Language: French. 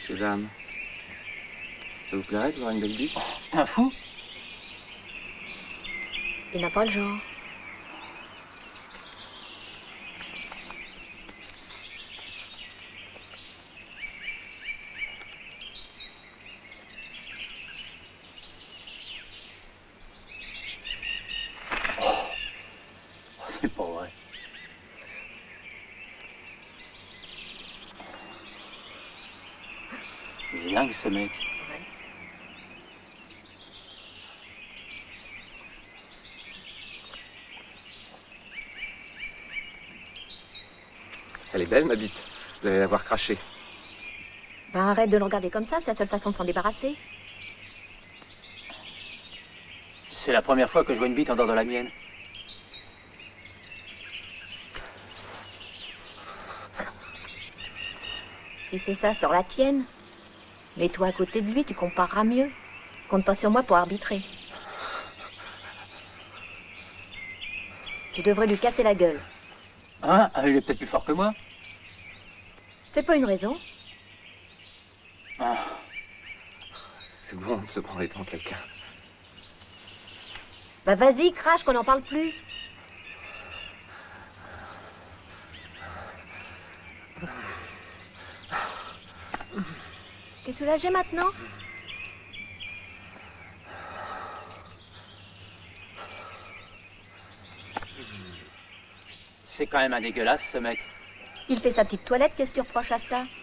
messieurs, dames. Ça vous plairait de voir une belle bite? Oh, c'est un fou. Il n'a pas le genre. C'est pas vrai. Il est dingue, ce mec. Ouais. Elle est belle, ma bite. Vous allez la voir cracher. Ben arrête de le regarder comme ça, c'est la seule façon de s'en débarrasser. C'est la première fois que je vois une bite en dehors de la mienne. Si c'est ça, sors la tienne. Mets-toi à côté de lui, tu compareras mieux. Compte pas sur moi pour arbitrer. Tu devrais lui casser la gueule. Hein? Ah, il est peut-être plus fort que moi. C'est pas une raison. Ah. C'est bon de se prendre étant quelqu'un. Bah vas-y, crache qu'on n'en parle plus. T'es soulagé maintenant? C'est quand même un dégueulasse, ce mec. Il fait sa petite toilette, qu'est-ce que tu reproches à ça?